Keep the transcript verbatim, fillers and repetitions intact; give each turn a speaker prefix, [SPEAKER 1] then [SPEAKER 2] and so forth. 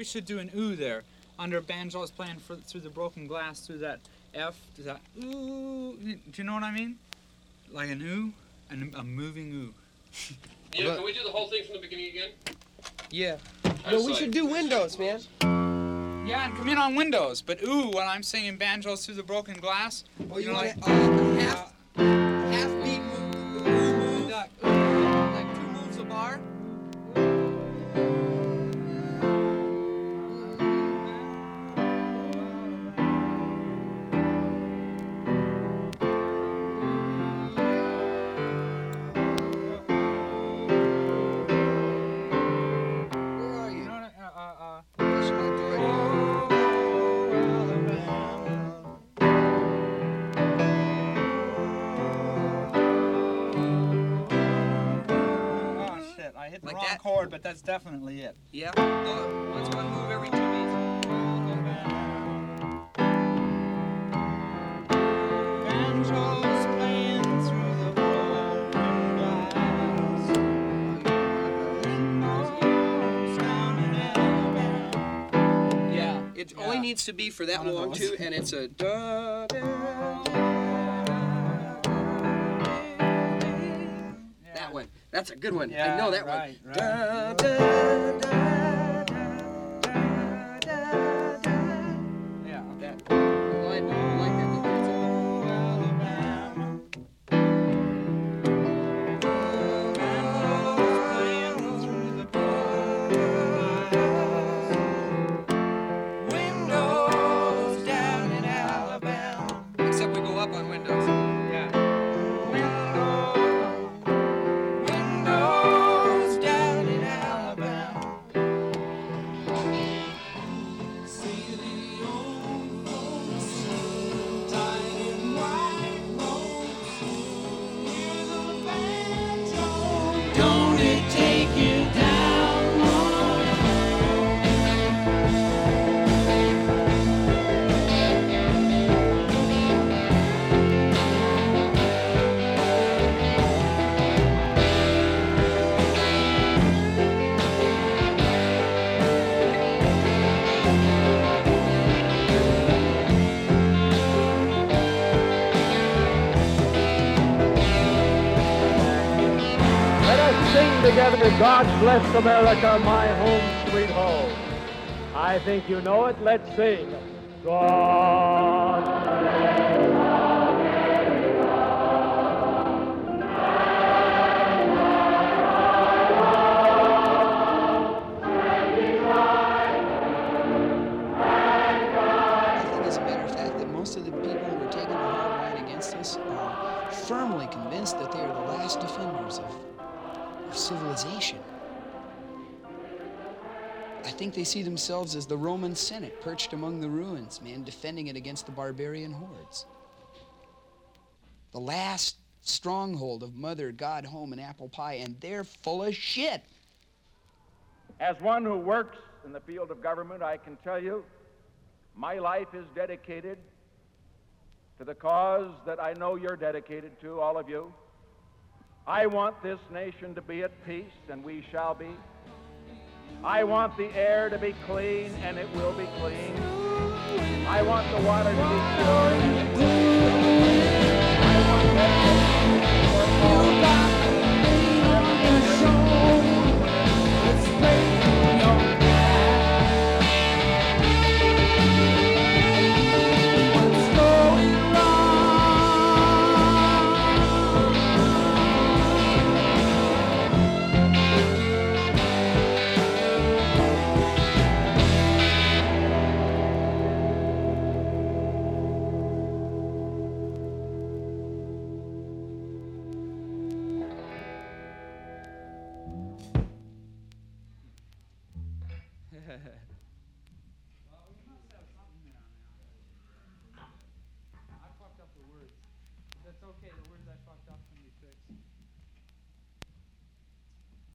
[SPEAKER 1] should do an ooh there. Under banjos playing for, through the broken glass, through that F, to that ooh. Do you know what I mean? Like an ooh, and a moving ooh.
[SPEAKER 2] Yeah, can we do the whole thing from the beginning again?
[SPEAKER 3] Yeah. No, we should do Windows, man.
[SPEAKER 1] Yeah, and come in on Windows, but ooh, when I'm singing banjos through the broken glass.
[SPEAKER 3] Oh, you,
[SPEAKER 1] you know,
[SPEAKER 3] want
[SPEAKER 1] like,
[SPEAKER 3] a uh, half, uh, half beat move, ooh move, like, like two moves a bar?
[SPEAKER 1] I hit the
[SPEAKER 3] Like
[SPEAKER 1] wrong
[SPEAKER 3] that?
[SPEAKER 1] chord, but that's definitely it.
[SPEAKER 3] Yeah. Oh, what's one move every two beats?
[SPEAKER 1] Banjos playing through the broken glass. Windows down in Alabama.
[SPEAKER 3] Yeah. It
[SPEAKER 1] Yeah.
[SPEAKER 3] only needs to be for that
[SPEAKER 1] One of
[SPEAKER 3] long
[SPEAKER 1] those.
[SPEAKER 3] too, and it's a da da. That one. That's a good one.
[SPEAKER 1] Yeah,
[SPEAKER 3] I know that
[SPEAKER 1] right,
[SPEAKER 3] one.
[SPEAKER 1] right.
[SPEAKER 3] Da, da, da, da, da, da, da.
[SPEAKER 1] Yeah.
[SPEAKER 3] That. I like, I like that little bit.
[SPEAKER 1] Alabama. Banjos playing through the broken glass. Windows down in Alabama.
[SPEAKER 3] Except we go up on Windows.
[SPEAKER 1] Yeah. Windows, windows down in Alabama. See the old folks tied in white robes. Hear the banjo. Don't it take you down, Lord?
[SPEAKER 4] Let us sing together, God Bless America, My Home Sweet Home. I think you know it. Let's sing. God bless
[SPEAKER 5] I think, as a matter of fact, that most of the people who are taking the hard line against us are firmly convinced that they are the last defenders of, of civilization. I think they see themselves as the Roman Senate perched among the ruins, man, defending it against the barbarian hordes. The last stronghold of Mother, God, Home, and Apple Pie, and they're full of shit.
[SPEAKER 4] As one who works in the field of government, I can tell you my life is dedicated to the cause that I know you're dedicated to, all of you. I want this nation to be at peace, and we shall be. I want the air to be clean, and it will be clean. I want the water to be pure, and it will be pure. I want medical for all.
[SPEAKER 1] I fucked up the words. That's okay, the words I fucked up can be fixed.